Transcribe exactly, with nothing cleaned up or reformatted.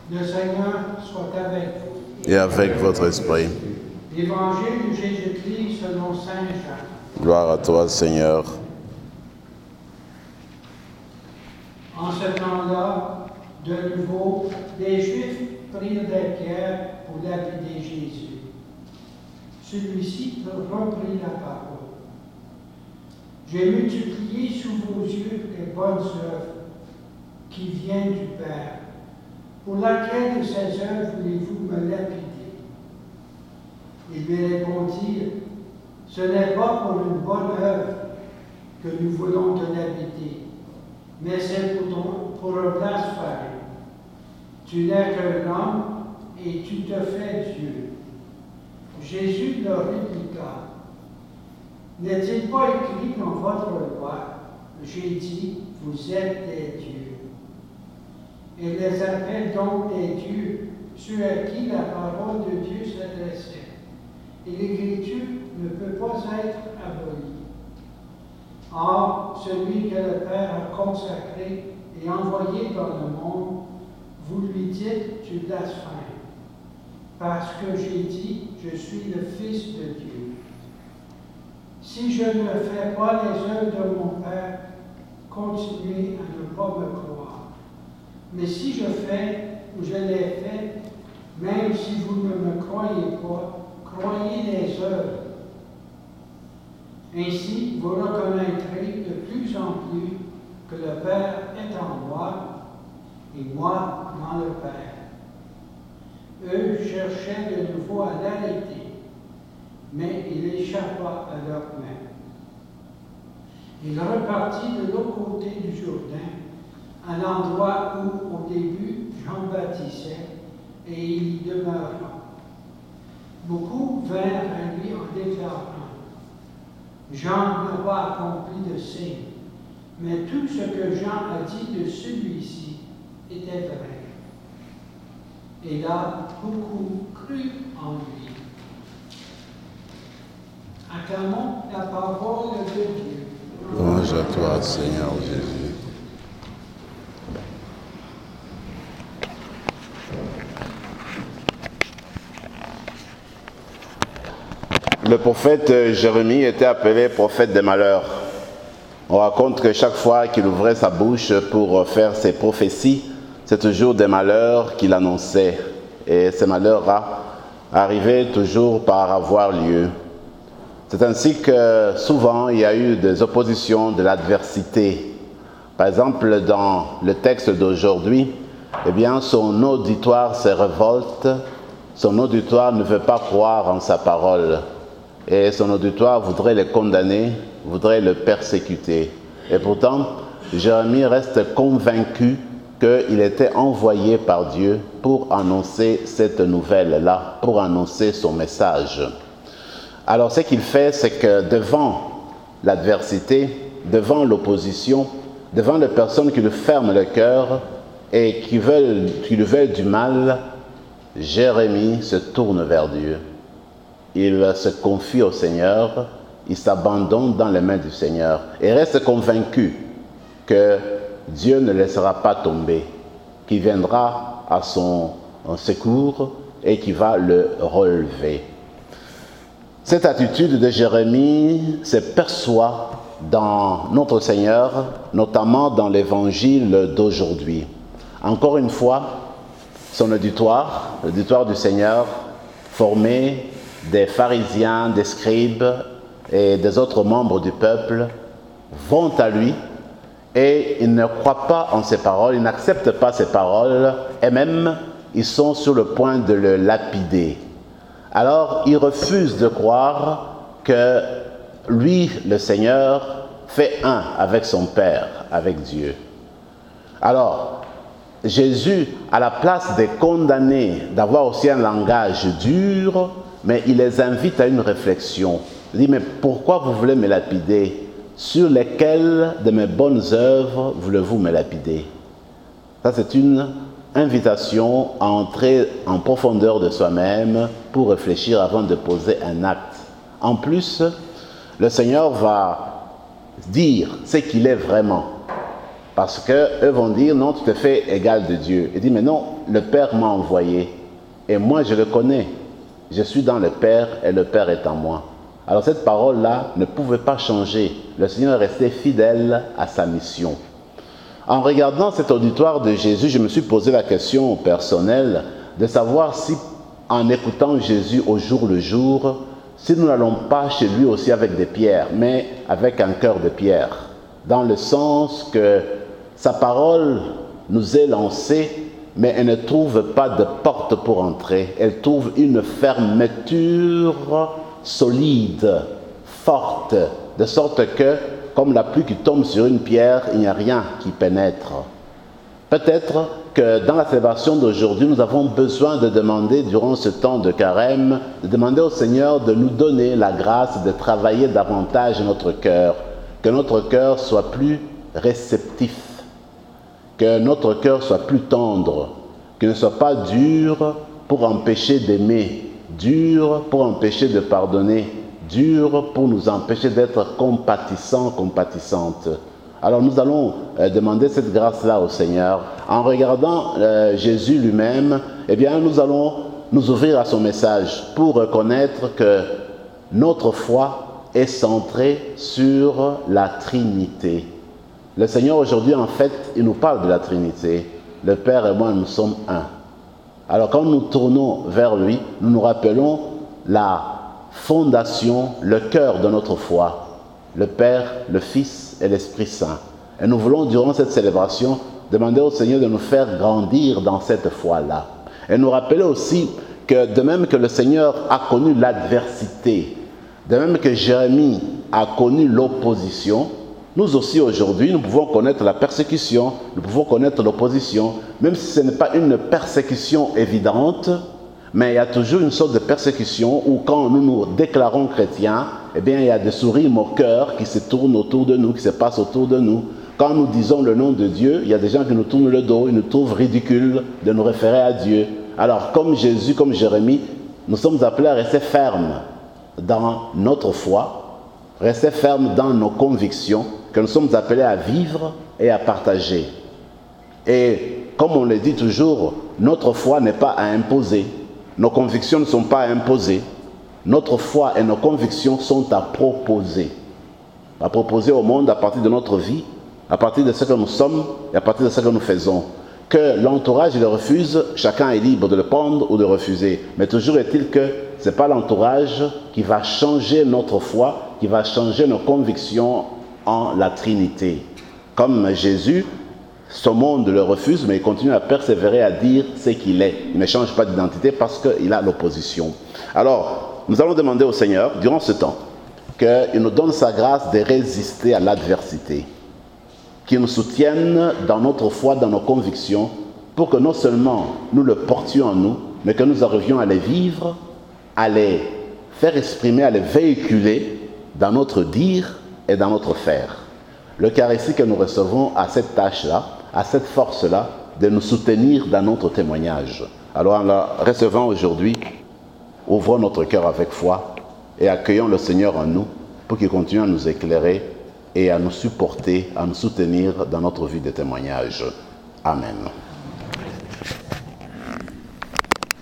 Le Seigneur soit avec vous. Et avec votre esprit. Évangile de Jésus-Christ selon saint Jean. Gloire à toi, Seigneur. En ce temps-là, de nouveau, les Juifs prirent des pierres pour lapider Jésus. Celui-ci reprit la parole. J'ai multiplié sous vos yeux les bonnes œuvres qui viennent du Père. Pour laquelle de ces œuvres voulez-vous me lapider? Ils lui répondirent, ce n'est pas pour une bonne œuvre que nous voulons te lapider, mais c'est pour, ton, pour un blasphème. Tu n'es qu'un homme et tu te fais Dieu. Jésus leur répliqua, n'est-il pas écrit dans votre loi, j'ai dit, vous êtes des dieux. Et les appelle donc des dieux, ceux à qui la parole de Dieu s'adressait. Et l'Écriture ne peut pas être abolie. Or, celui que le Père a consacré et envoyé dans le monde, vous lui dites, tu blasphèmes, parce que j'ai dit, je suis le Fils de Dieu. Si je ne fais pas les œuvres de mon Père, continuez à ne pas me croire. Mais si je fais ou je l'ai fait, même si vous ne me croyez pas, croyez les œuvres. Ainsi, vous reconnaîtrez de plus en plus que le Père est en moi et moi dans le Père. Eux cherchaient de nouveau à l'arrêter, mais il échappa à leurs mains. Il repartit de l'autre côté du Jourdain, à l'endroit où, au début, Jean baptisait, et il y demeura. Beaucoup vinrent à lui en déclarant, Jean n'a pas accompli de signe, mais tout ce que Jean a dit de celui-ci était vrai. Et là, beaucoup crurent en lui. Acclamons la parole de Dieu. Louange à toi, Seigneur Jésus. Le prophète Jérémie était appelé prophète des malheurs. On raconte que chaque fois qu'il ouvrait sa bouche pour faire ses prophéties, c'est toujours des malheurs qu'il annonçait. Et ces malheurs arrivaient toujours par avoir lieu. C'est ainsi que souvent il y a eu des oppositions, de l'adversité. Par exemple, dans le texte d'aujourd'hui, eh bien, son auditoire se révolte, son auditoire ne veut pas croire en sa parole. Et son auditoire voudrait le condamner, voudrait le persécuter. Et pourtant, Jérémie reste convaincu qu'il était envoyé par Dieu pour annoncer cette nouvelle-là, pour annoncer son message. Alors ce qu'il fait, c'est que devant l'adversité, devant l'opposition, devant les personnes qui lui ferment le cœur et qui, veulent, qui lui veulent du mal, Jérémie se tourne vers Dieu. Il se confie au Seigneur, il s'abandonne dans les mains du Seigneur et reste convaincu que Dieu ne laissera pas tomber, qu'il viendra à son secours et qu'il va le relever. Cette attitude de Jérémie se perçoit dans notre Seigneur, notamment dans l'évangile d'aujourd'hui. Encore une fois, son auditoire, l'auditoire du Seigneur, formé des pharisiens, des scribes et des autres membres du peuple, vont à lui et ils ne croient pas en ses paroles, ils n'acceptent pas ses paroles et même ils sont sur le point de le lapider. Alors ils refusent de croire que lui, le Seigneur, fait un avec son Père, avec Dieu. Alors, Jésus, à la place des condamnés, d'avoir aussi un langage dur, mais il les invite à une réflexion. Il dit, mais pourquoi vous voulez me lapider? Sur lesquelles de mes bonnes œuvres voulez-vous me lapider? Ça, c'est une invitation à entrer en profondeur de soi-même pour réfléchir avant de poser un acte. En plus, le Seigneur va dire ce qu'il est vraiment. Parce qu'eux vont dire, non, tu te fais égal de Dieu. Il dit, mais non, le Père m'a envoyé. Et moi, je le connais. Je suis dans le Père et le Père est en moi. Alors cette parole-là ne pouvait pas changer. Le Seigneur est resté fidèle à sa mission. En regardant cet auditoire de Jésus, je me suis posé la question personnelle de savoir si, en écoutant Jésus au jour le jour, si nous n'allons pas chez lui aussi avec des pierres, mais avec un cœur de pierre, dans le sens que sa parole nous est lancée, mais elle ne trouve pas de porte pour entrer. Elle trouve une fermeture solide, forte, de sorte que, comme la pluie qui tombe sur une pierre, il n'y a rien qui pénètre. Peut-être que dans la célébration d'aujourd'hui, nous avons besoin de demander, durant ce temps de carême, de demander au Seigneur de nous donner la grâce de travailler davantage notre cœur, que notre cœur soit plus réceptif, que notre cœur soit plus tendre, qu'il ne soit pas dur pour empêcher d'aimer, dur pour empêcher de pardonner, dur pour nous empêcher d'être compatissants, compatissantes. Alors nous allons euh, demander cette grâce-là au Seigneur. En regardant euh, Jésus lui-même, eh bien nous allons nous ouvrir à son message pour reconnaître que notre foi est centrée sur la Trinité. Le Seigneur aujourd'hui, en fait, il nous parle de la Trinité. Le Père et moi, nous sommes un. Alors quand nous tournons vers lui, nous nous rappelons la fondation, le cœur de notre foi, le Père, le Fils et l'Esprit Saint. Et nous voulons, durant cette célébration, demander au Seigneur de nous faire grandir dans cette foi-là. Et nous rappeler aussi que de même que le Seigneur a connu l'adversité, de même que Jérémie a connu l'opposition, nous aussi aujourd'hui, nous pouvons connaître la persécution, nous pouvons connaître l'opposition, même si ce n'est pas une persécution évidente, mais il y a toujours une sorte de persécution où quand nous nous déclarons chrétiens, eh bien il y a des souris moqueurs qui se tournent autour de nous, qui se passent autour de nous. Quand nous disons le nom de Dieu, il y a des gens qui nous tournent le dos, ils nous trouvent ridicule de nous référer à Dieu. Alors comme Jésus, comme Jérémie, nous sommes appelés à rester fermes dans notre foi, rester fermes dans nos convictions, que nous sommes appelés à vivre et à partager. Et comme on le dit toujours, notre foi n'est pas à imposer. Nos convictions ne sont pas à imposer. Notre foi et nos convictions sont à proposer. À proposer au monde à partir de notre vie, à partir de ce que nous sommes et à partir de ce que nous faisons. Que l'entourage le refuse, chacun est libre de le prendre ou de refuser. Mais toujours est-il que ce n'est pas l'entourage qui va changer notre foi, qui va changer nos convictions en la Trinité. Comme Jésus, ce monde le refuse, mais il continue à persévérer à dire ce qu'il est. Il ne change pas d'identité parce qu'il a l'opposition. Alors, nous allons demander au Seigneur, durant ce temps, qu'il nous donne sa grâce de résister à l'adversité, qu'il nous soutienne dans notre foi, dans nos convictions, pour que non seulement nous le portions en nous, mais que nous arrivions à les vivre, à les faire exprimer, à les véhiculer dans notre dire et dans notre faire. L'Eucharistie que nous recevons a cette tâche-là, a cette force-là de nous soutenir dans notre témoignage. Alors en la recevant aujourd'hui, ouvrons notre cœur avec foi et accueillons le Seigneur en nous pour qu'il continue à nous éclairer et à nous supporter, à nous soutenir dans notre vie de témoignage. Amen.